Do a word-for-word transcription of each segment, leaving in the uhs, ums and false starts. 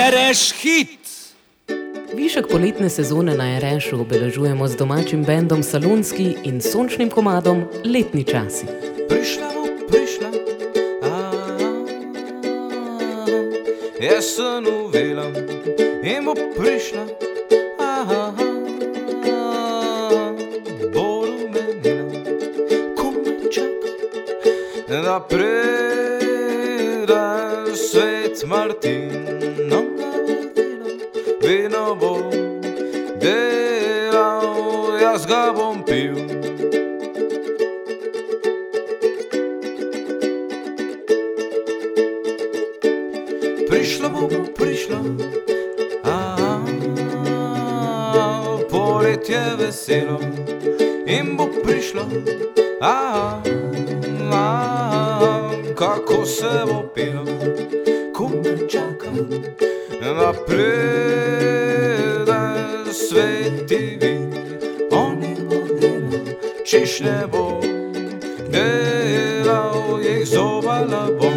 Ereš hit! Višek poletne sezone na Erešu obeležujemo z domačim bendom Salonski in sončnim komadom Letni časi. Prišla bo, prišla, a, jesen uvela in bo prišla, a, bo rumenila, ko me čaka, da pride svet Martin. Vino bom delal, jaz ga bom pil. Prišla bo, prišla, a, poletje veselo in bo prišla, a, a, kako se bo pilo, ko me čaka, da pride sveti vir. On jih bo delal, češ ne bo delal, jih zovala bom.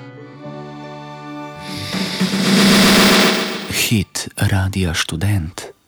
Hit Radia Študent.